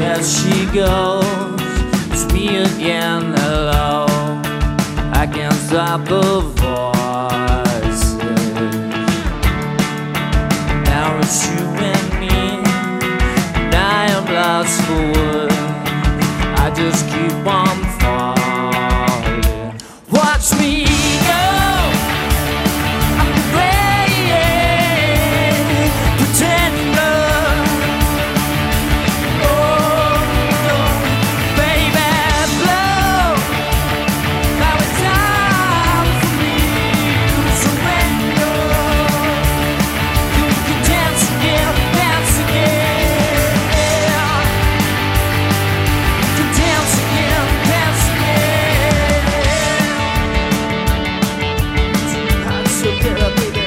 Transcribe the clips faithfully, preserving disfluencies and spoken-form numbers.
there she goes, it's me again, hello. I can't stop the voices. Now it's you and me, and I am lost for words. I just keep on falling. Watch me go. I'm the brave pretender. Oh no, baby, blow. Now it's time for me to surrender. You can dance again, dance again. You can dance again, dance again. So get up, baby.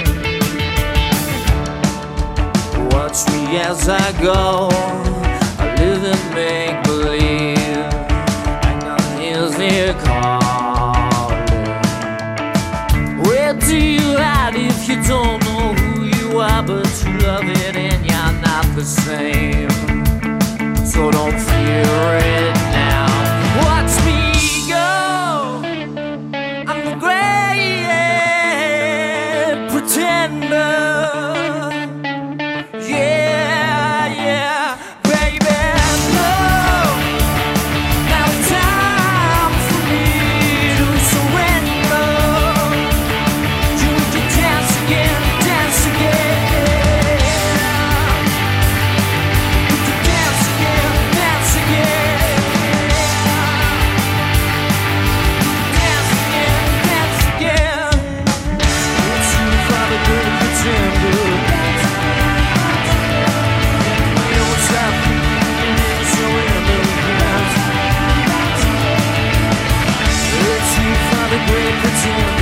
Watch me as I go. I live in make-believe. Hang on, here's the calling. Where do you hide if you don't know who you are, but you love it and you're not the same? So don't fear it now. Watch me go. I'm the great pretender. Yeah, yeah, baby, blow. Now it's time for me to surrender. You can dance again, dance again. You can dance again, dance again. Dance again, dance again. It's you for the good pretender. You don't stop surrender. It's you for the great pretender.